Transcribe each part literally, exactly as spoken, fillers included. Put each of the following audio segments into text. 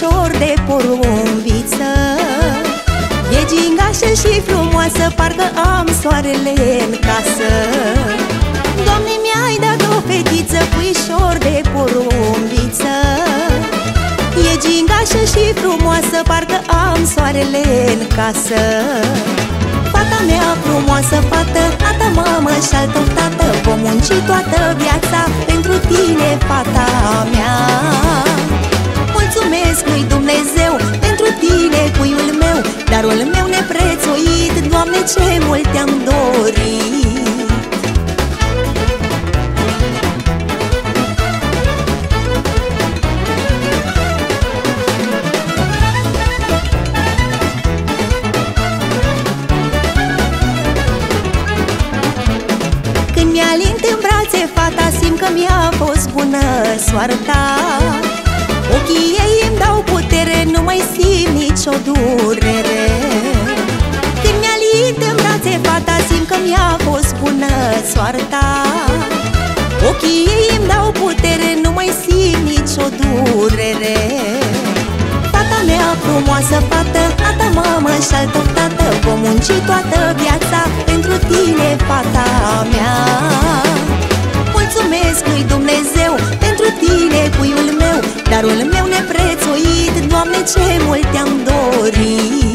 puișor de porumbiță. E gingașă și frumoasă, parcă am soarele în casă. Doamne, mi-ai dat o fetiță, puișor de porumbiță. E gingașă și frumoasă, parcă am soarele în casă. Fata mea frumoasă, fată, a ta mamă și-al tău tată, vom munci toată viața pentru tine, fata mea. Mulțumesc lui Dumnezeu pentru tine, puiul meu, darul meu neprețuit, Doamne, ce mult te-am dorit. Mi-alint în brațe fata, simt că mi-a fost bună soarta. Ochii ei îmi dau putere, nu mai simt nicio durere. Când mi-alint în brațe fata, simt că mi-a fost bună soarta. Ochii ei îmi dau putere, nu mai simt nicio durere. Fata mea frumoasă, fată, a ta mamă și-al tău tată, vom munci toată viața pentru tine, fata mea. Mulțumesc lui Dumnezeu pentru tine, puiul meu, darul meu neprețuit, Doamne, ce mult te-am dorit.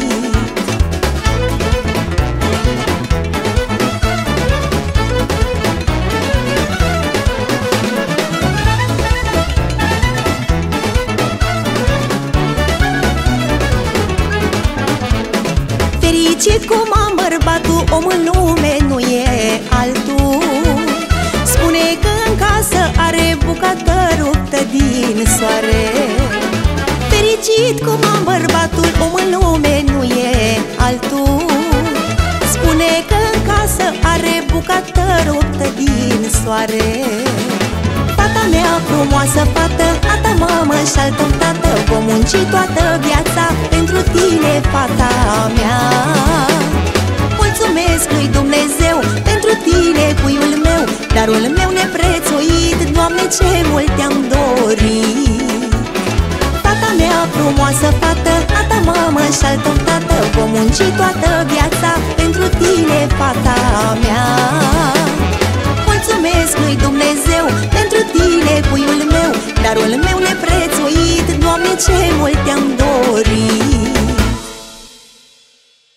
Fericit cum am bărbatul, om în lume nu e altul. Spune că în casă are bucată ruptă din soare. Fericit cum am bărbatul, om în lume nu e altul. Spune că în casă are bucată ruptă din soare. Fata mea frumoasă, fată, a ta mamă și-al tău tată, vom munci toată viața pentru tine, fata mea. Mulțumesc lui Dumnezeu pentru tine, puiul meu, darul meu neprețuit, Doamne, ce mult te-am dorit. Fata mea frumoasă, fată, a ta mamă și-al tău tată, vom munci toată viața pentru tine, fata mea. Mulțumesc lui Dumnezeu pentru tine, puiul meu, darul meu neprețuit, Doamne, ce mult te-am dorit.